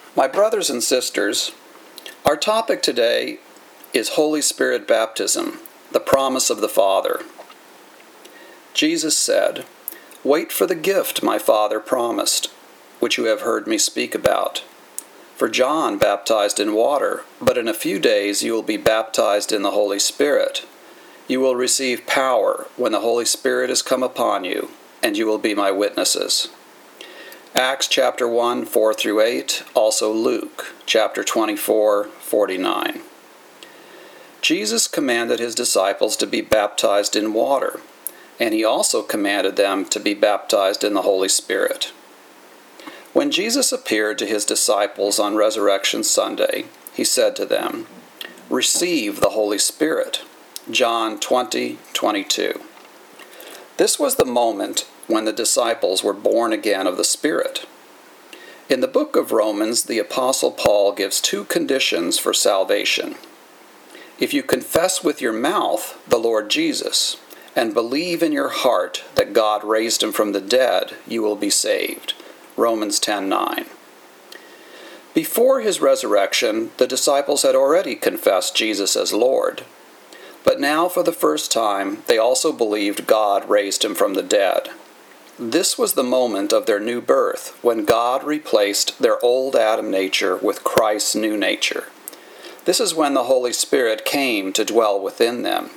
My brothers and sisters, our topic today is Holy Spirit baptism, the promise of the Father. Jesus said, "Wait for the gift my Father promised, which you have heard me speak about. For John baptized in water, but in a few days you will be baptized in the Holy Spirit. You will receive power when the Holy Spirit has come upon you, and you will be my witnesses." Acts chapter 1, 4 through 8, also Luke chapter 24, 49. Jesus commanded his disciples to be baptized in water, and he also commanded them to be baptized in the Holy Spirit. When Jesus appeared to his disciples on Resurrection Sunday, he said to them, "Receive the Holy Spirit." John 20:22. This was the moment when the disciples were born again of the Spirit. In the book of Romans, the Apostle Paul gives two conditions for salvation. If you confess with your mouth the Lord Jesus and believe in your heart that God raised him from the dead, you will be saved. Romans 10:9. Before his resurrection, the disciples had already confessed Jesus as Lord. But now, for the first time, they also believed God raised him from the dead. This was the moment of their new birth, when God replaced their old Adam nature with Christ's new nature. This is when the Holy Spirit came to dwell within them.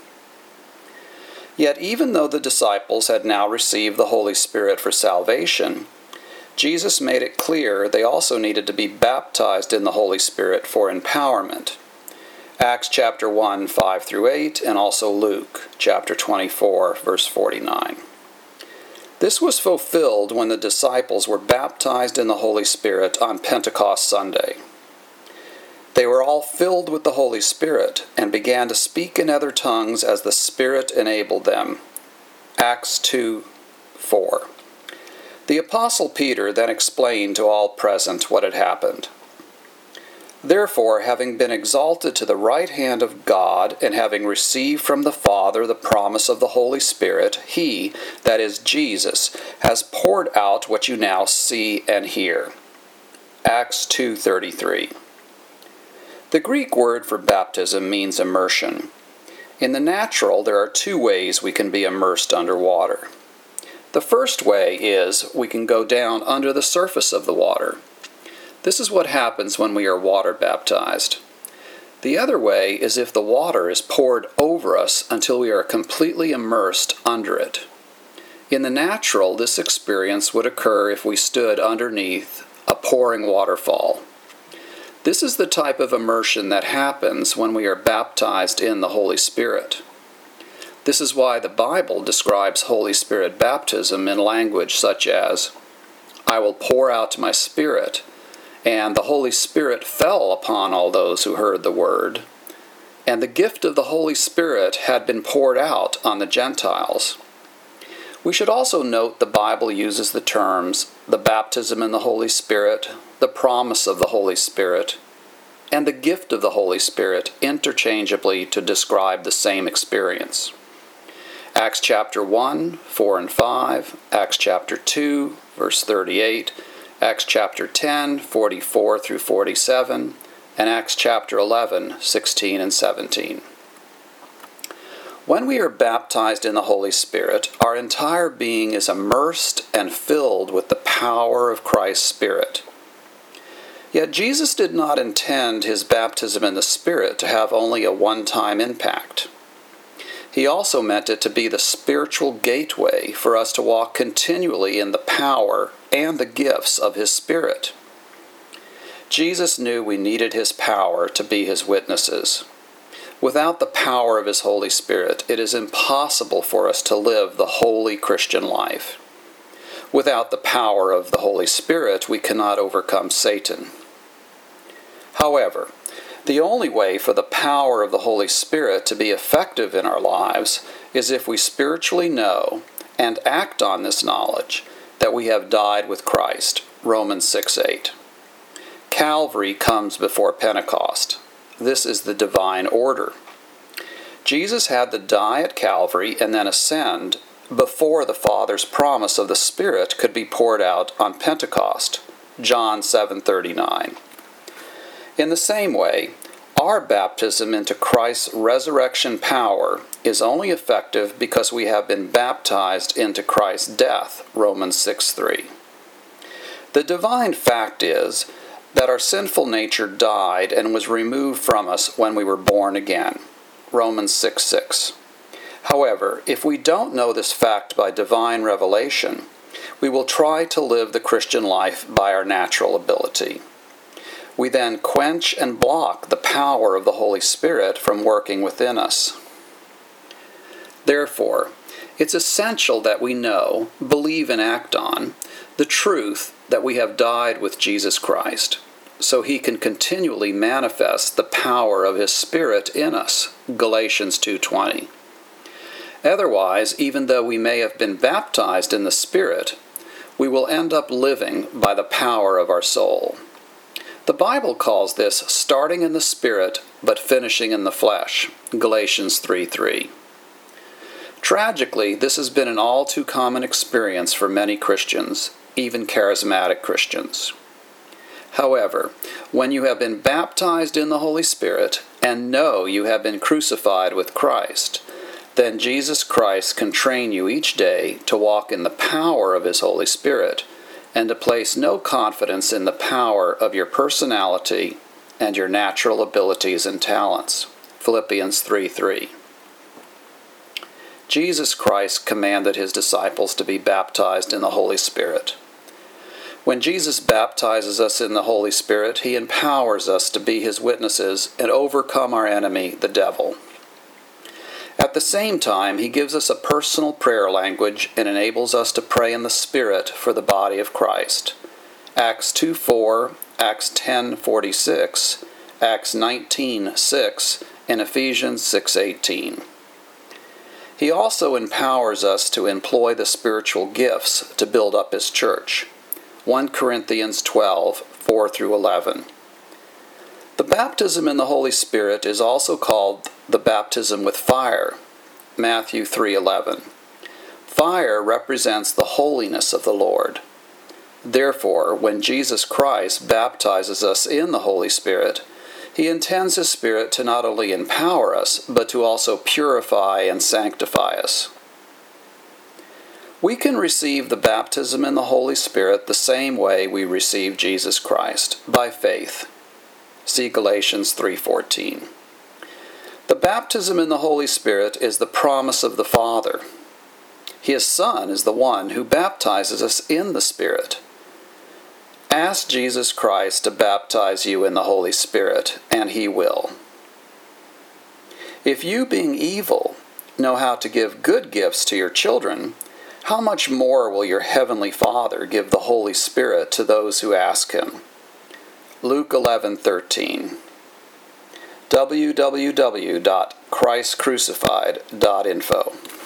Yet even though the disciples had now received the Holy Spirit for salvation, Jesus made it clear they also needed to be baptized in the Holy Spirit for empowerment. Acts chapter 1, 5 through 8, and also Luke chapter 24, verse 49. This was fulfilled when the disciples were baptized in the Holy Spirit on Pentecost Sunday. They were all filled with the Holy Spirit and began to speak in other tongues as the Spirit enabled them. Acts 2:4. The Apostle Peter then explained to all present what had happened. "Therefore, having been exalted to the right hand of God, and having received from the Father the promise of the Holy Spirit, he, that is Jesus, has poured out what you now see and hear." Acts 2:33. The Greek word for baptism means immersion. In the natural, there are two ways we can be immersed underwater. The first way is we can go down under the surface of the water. This is what happens when we are water baptized. The other way is if the water is poured over us until we are completely immersed under it. In the natural, this experience would occur if we stood underneath a pouring waterfall. This is the type of immersion that happens when we are baptized in the Holy Spirit. This is why the Bible describes Holy Spirit baptism in language such as, "I will pour out my Spirit," and "the Holy Spirit fell upon all those who heard the word," and "the gift of the Holy Spirit had been poured out on the Gentiles." We should also note the Bible uses the terms the baptism in the Holy Spirit, the promise of the Holy Spirit, and the gift of the Holy Spirit interchangeably to describe the same experience. Acts chapter 1, 4 and 5, Acts chapter 2, verse 38, Acts chapter 10, 44 through 47, and Acts chapter 11, 16 and 17. When we are baptized in the Holy Spirit, our entire being is immersed and filled with the power of Christ's Spirit. Yet Jesus did not intend his baptism in the Spirit to have only a one-time impact. He also meant it to be the spiritual gateway for us to walk continually in the power and the gifts of his Spirit. Jesus knew we needed his power to be his witnesses. Without the power of his Holy Spirit, it is impossible for us to live the holy Christian life. Without the power of the Holy Spirit, we cannot overcome Satan. However, the only way for the power of the Holy Spirit to be effective in our lives is if we spiritually know and act on this knowledge that we have died with Christ. Romans 6:8. Calvary comes before Pentecost. This is the divine order. Jesus had to die at Calvary and then ascend before the Father's promise of the Spirit could be poured out on Pentecost. John 7:39. In the same way, our baptism into Christ's resurrection power is only effective because we have been baptized into Christ's death, Romans 6:3. The divine fact is that our sinful nature died and was removed from us when we were born again, Romans 6:6. However, if we don't know this fact by divine revelation, we will try to live the Christian life by our natural ability. We then quench and block the power of the Holy Spirit from working within us. Therefore, it's essential that we know, believe, and act on the truth that we have died with Jesus Christ, so he can continually manifest the power of his Spirit in us, Galatians 2:20. Otherwise, even though we may have been baptized in the Spirit, we will end up living by the power of our soul. The Bible calls this starting in the Spirit but finishing in the flesh, Galatians 3:3. Tragically, this has been an all too common experience for many Christians, even charismatic Christians. However, when you have been baptized in the Holy Spirit and know you have been crucified with Christ, then Jesus Christ can train you each day to walk in the power of his Holy Spirit and to place no confidence in the power of your personality and your natural abilities and talents. Philippians 3:3. Jesus Christ commanded his disciples to be baptized in the Holy Spirit. When Jesus baptizes us in the Holy Spirit, he empowers us to be his witnesses and overcome our enemy, the devil. At the same time, he gives us a personal prayer language and enables us to pray in the Spirit for the body of Christ. Acts 2:4, Acts 10:46, Acts 19:6, and Ephesians 6:18. He also empowers us to employ the spiritual gifts to build up his church. 1 Corinthians 12:4-11. The baptism in the Holy Spirit is also called the baptism with fire, Matthew 3:11. Fire represents the holiness of the Lord. Therefore, when Jesus Christ baptizes us in the Holy Spirit, he intends his Spirit to not only empower us, but to also purify and sanctify us. We can receive the baptism in the Holy Spirit the same way we receive Jesus Christ, by faith. See Galatians 3:14. The baptism in the Holy Spirit is the promise of the Father. His Son is the one who baptizes us in the Spirit. Ask Jesus Christ to baptize you in the Holy Spirit, and he will. If you, being evil, know how to give good gifts to your children, how much more will your heavenly Father give the Holy Spirit to those who ask him? Luke 11:13. www.christcrucified.info